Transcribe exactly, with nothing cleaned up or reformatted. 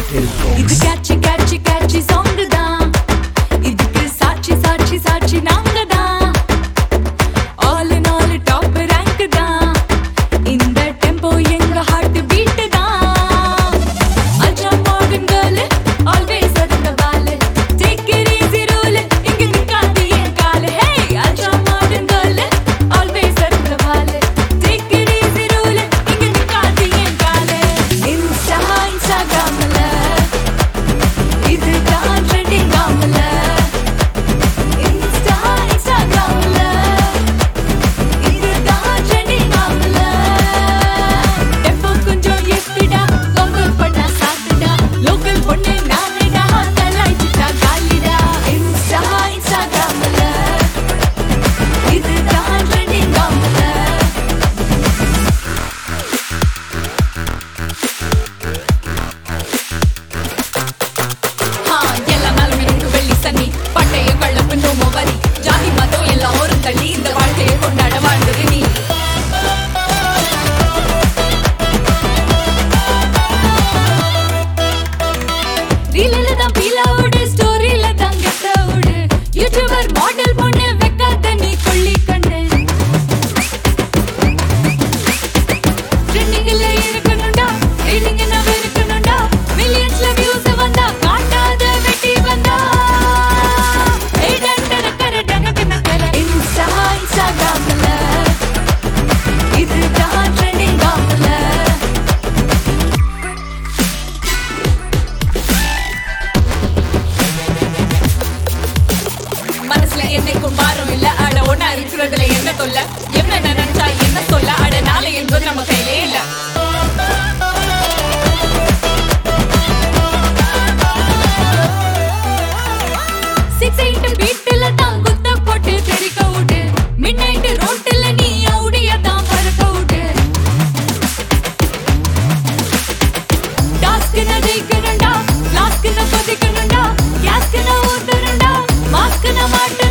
இது catchy catchy catchy song தான். இதுக்கு சாட்சி சாட்சி சாட்சி நாங்க தான். All in all top rank தான். இந்த tempo எங்க heart beat தான். Ultra modern girl, always arunda ball. Take it easy rule, இங்க நிக்காது என் கால். Hey, ultra modern girl, always arunda ball. Take it easy rule, இங்க நிக்காது என் கால். Insta Instagramல இது தான் trending ஆமல. Insta Instagramல இது தான் trending ஆமல. Tempo கொஞ்சம் ஏத்துடா, conquer பண்ண சாத்துடா. Local பொண்ணு நானேடா, கலாய்ச்சிட்டா காலிடா. Insta Instagramல இது தான் trending ஆமல. ஆ, எல்லா நாளும் எனக்கு வெள்ளி சனி. பட்டய கள்ளப்பு நோமோ வரி. ஜாதி மதம் எல்லாம் ஒரு தள்ளி இந்த வாழ்க்கையை கொண்டாட வாழ்ந்தது நீ. ரீல்ல தான் பீலா ஓடு, ஸ்டோரியில தான் கெத்த ஓடு. யூடியூபர் மாடல் பொண்ணு வைக்காத நீ கொள்ளி கண்டு. ட்ரெண்டிங்ல இருக்கணும்டா, ரீலிங் என்ன இருக்கணும்டா. மில்லியன்ஸ்ல வியூஸ் வந்தா காட்டாத வெட்டி வந்தா. ஏய் டண்டர கர டங்கன கர. இன்ஸ்டா இன்ஸ்டாகிராம்ல இது தான் ட்ரெண்டிங் ஆமல. மனசுல என்னைக்கும் பாரம் இல்ல, அட ஒன்னா இருக்கிறதுல என்ன தொல்ல. என்ன நினைச்சா என்ன சொல்ல, அட நாளை என்பது நம்ம கையிலே இல்ல. Six eight beatல தான் குத்த போட்டு தெரிக்க விடு. Midnight ரோட்ல நீ audio தான் பறக்க விடு. டாஸ்க்ன ஜெயிக்கணும்டா, லாஸ்க்ன கொதிக்கணும்டா. கேஸ்க்ன ஊத்தணும்டா, மாஸ்க்ன மாட்டணும்.